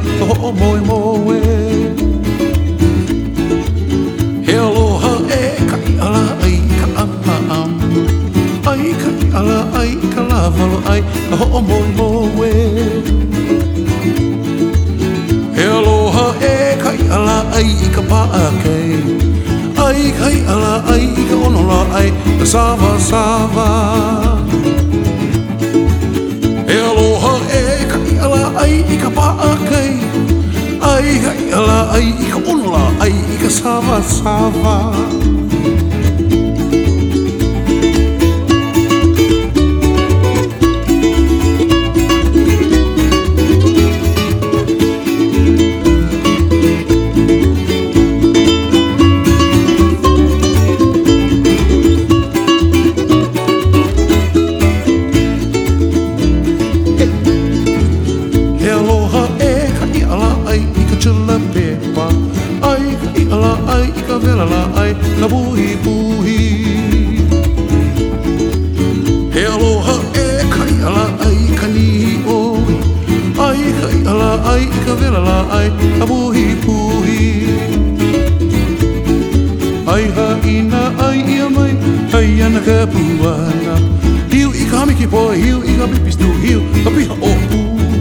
ka ho moe moe. He aloha e ka I ala ai ka ama am. Ai ka I ala ai ka lavalo ai ka ho moe moe. He aloha e ka I ala ai ka paakei. Ai ka I ala ai ka onola ai ka sava sava. He aloha e ka I ala ai ka paakei. Ai ka I ala ai ka onola ai ka sava sava. Ai ka I ala ai ka vela la ai na puhi puhi. He aloha e ka I ala ai ka nihi oi. Ai ka I ala ai ka vela la ai na puhi puhi. Ai ha ina ai ia mai ai ana ka puana. Hiu I ka hamiki poe hiu I ka pipistu hiu ka piha o pu.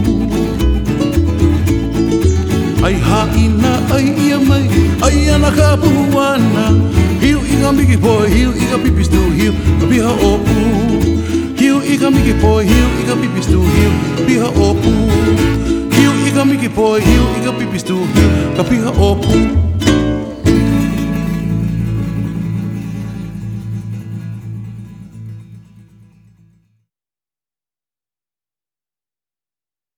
Ai ha ina ai ia mai ai ana ka puana. Hiu I ka miki poe hiu I ka pipistu hiu ka piha o pu. Hiu I ka miki poe hiu I ka pipistu hiu ka piha o pu. Hiu I ka miki poe hiu I ka pipistu hiu ka piha o pu.